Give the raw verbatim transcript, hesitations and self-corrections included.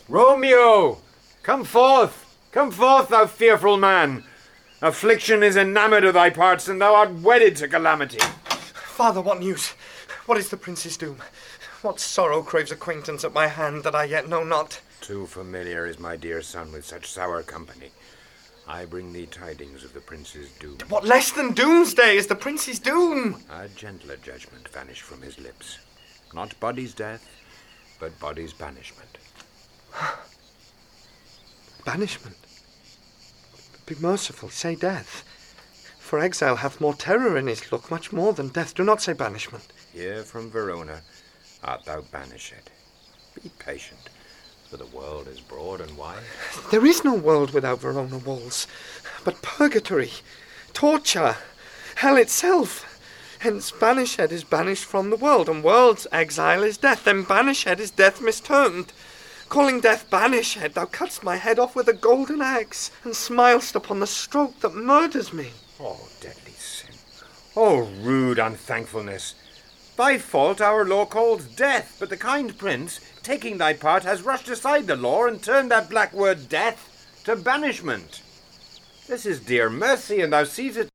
Romeo! Come forth! Come forth, thou fearful man! Affliction is enamoured of thy parts, and thou art wedded to calamity. Father, what news? What is the prince's doom? What sorrow craves acquaintance at my hand that I yet know not? Too familiar is my dear son with such sour company. I bring thee tidings of the prince's doom. What less than doomsday is the prince's doom? A gentler judgment vanished from his lips. Not body's death, but body's banishment. Banishment? Be merciful, say death. For exile hath more terror in his look, much more than death. Do not say banishment. Here from Verona art thou banished. Be patient, for the world is broad and wide. There is no world without Verona walls, but purgatory, torture, hell itself. Hence banished is banished from the world, and world's exile is death. Then banished is death mistermed. Calling death banished, thou cutt'st my head off with a golden axe, and smilest upon the stroke that murders me. Oh, deadly sin! Oh, rude unthankfulness! Thy fault our law calls death, but the kind prince, taking thy part, has rushed aside the law and turned that black word death to banishment. This is dear mercy, and thou seest it